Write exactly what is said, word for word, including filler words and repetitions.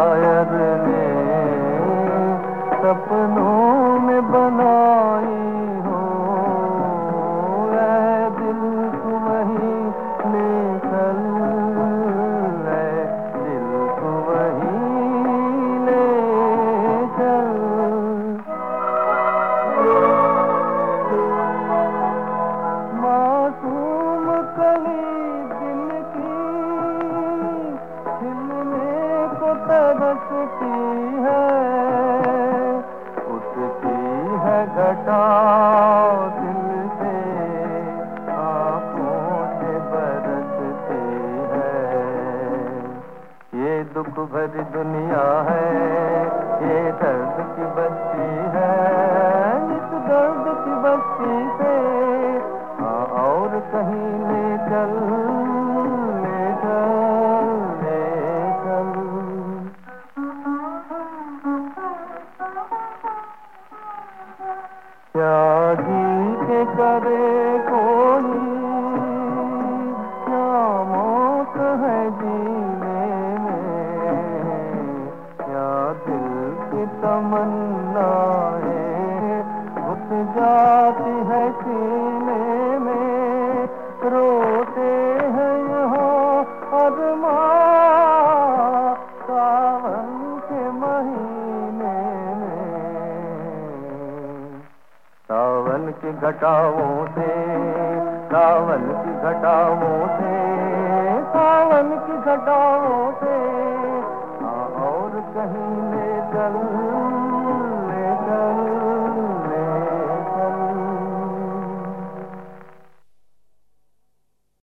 शायर ने सपनों में बनाई हो, ऐ दिल तू वहीं ले चल, ऐ दिल तू वहीं ले चल। मासूम कली दिल की खिलने को तरसती है, उठती है घटा दिल से, आँखों से बरसती है। ये दुख भरी दुनिया है, ये दर्द की बस्ती है, इस दर्द की बस्ती से हाँ और कहीं ले चल, ले चल, ले चल। क्या जी के करे कोई, क्या मौत है जीने में, क्या दिल की तमन्नाएं घुस जाती है सीने में, रोते हैं यहाँ अरमां सावन के महीने में। सावन की घटाओं से, सावन की घटाओं से, सावन की घटाओं से हाँ और कहीं ले चल।